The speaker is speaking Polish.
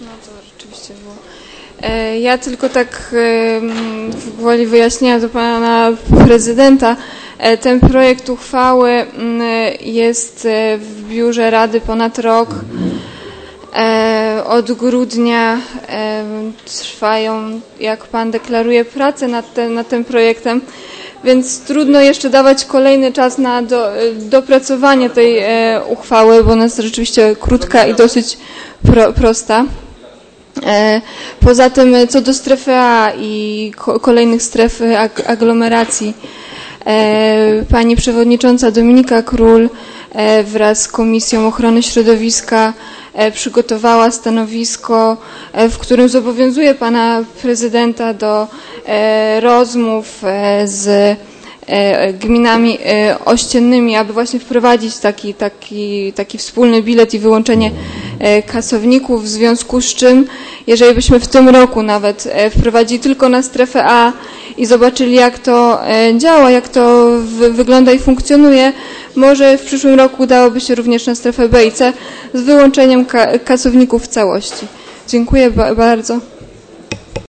No to rzeczywiście było. Ja tylko tak gwoli wyjaśnienia do pana prezydenta. Ten projekt uchwały jest w biurze Rady ponad rok. Od grudnia trwają, jak pan deklaruje, prace nad tym projektem, więc trudno jeszcze dawać kolejny czas na dopracowanie tej uchwały, bo ona jest rzeczywiście krótka i dosyć prosta. Poza tym, co do strefy A i kolejnych stref aglomeracji, pani przewodnicząca Dominika Król wraz z Komisją Ochrony Środowiska przygotowała stanowisko, w którym zobowiązuje pana prezydenta do rozmów z gminami ościennymi, aby właśnie wprowadzić taki wspólny bilet i wyłączenie kasowników, w związku z czym, jeżeli byśmy w tym roku nawet wprowadzili tylko na strefę A i zobaczyli, jak to działa, jak to wygląda i funkcjonuje, może w przyszłym roku udałoby się również na strefę B i C z wyłączeniem kasowników w całości. Dziękuję bardzo.